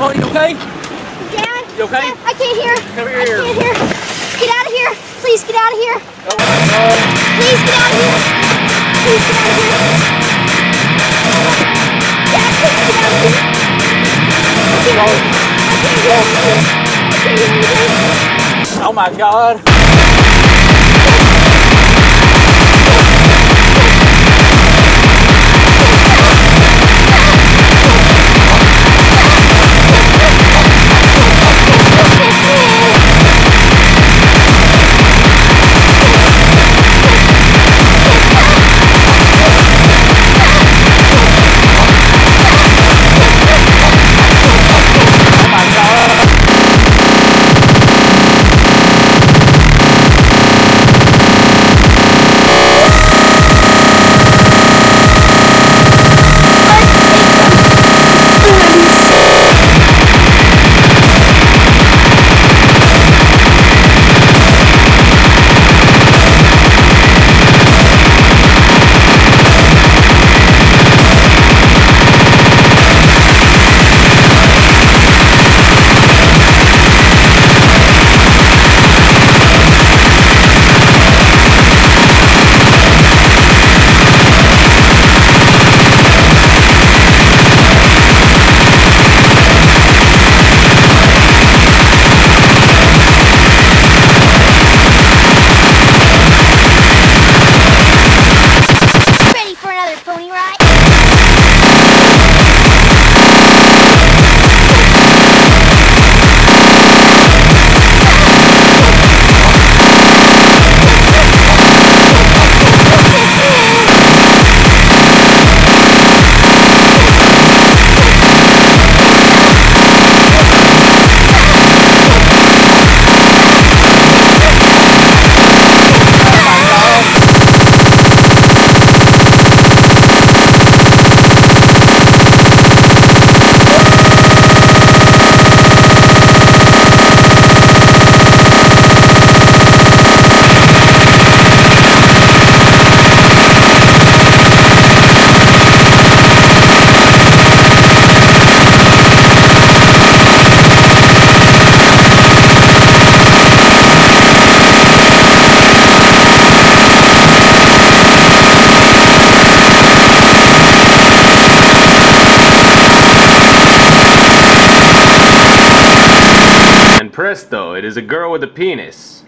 Oh, you okay? Dad? You okay? Dad, I can't hear. Come here. I can't hear. Get out of here. Please get out of here. Oh, Please get out of here. Please get out of here. Dad, please get out of here. I can't hear anything. I can't hear anything. oh my God. And presto, it is a girl with a penis.